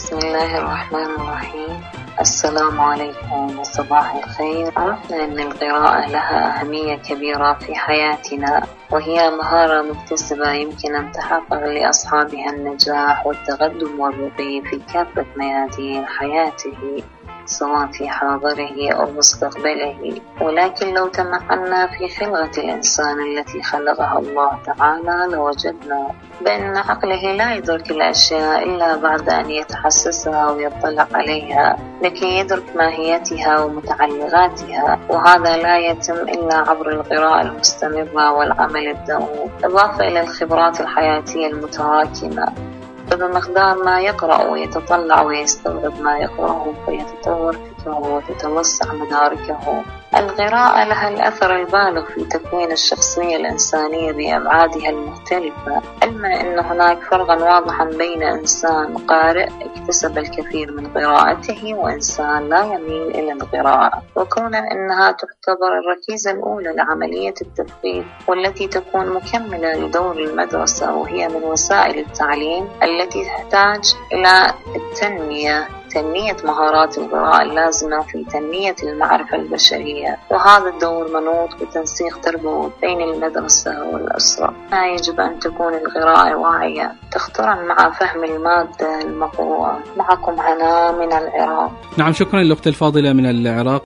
بسم الله الرحمن الرحيم. السلام عليكم وصباح الخير. عرفنا أن القراءة لها أهمية كبيرة في حياتنا، وهي مهارة مكتسبة يمكن أن تحقق لأصحابها النجاح والتقدم والرقي في كافة ميادين حياته، سواء في حاضره أو مستقبله. ولكن لو تمعنا في خلقة الإنسان التي خلقها الله تعالى لوجدنا بأن عقله لا يدرك الأشياء إلا بعد أن يتحسسها ويطلع عليها لكي يدرك ماهيتها ومتعلقاتها، وهذا لا يتم إلا عبر القراءة المستمرة والعمل الدؤوب، إضافة إلى الخبرات الحياتية المتراكمة. فبمقدار ما يقرأ ويتطلع ويستوعب ما يقرأه فيتطور فكره وتتوسع مداركه. القراءة لها الأثر البالغ في تكوين الشخصية الإنسانية بأبعادها المختلفة، علما أن هناك فرقا واضحا بين إنسان قارئ اكتسب الكثير من قراءته وإنسان لا يميل إلى القراءة، وكون أنها تعتبر الركيزة الأولى لعملية التثقيف والتي تكون مكملة لدور المدرسة، وهي من وسائل التعليم التي تحتاج إلى تنمية مهارات القراءة اللازمة في تنمية المعرفة البشرية، وهذا الدور منوط بتنسيق تربوي بين المدرسة والأسرة. يجب أن تكون القراءة واعية تخترا مع فهم المادة المقروءة. معكم هنا من العراق. نعم، شكرا للأخت الفاضلة من العراق.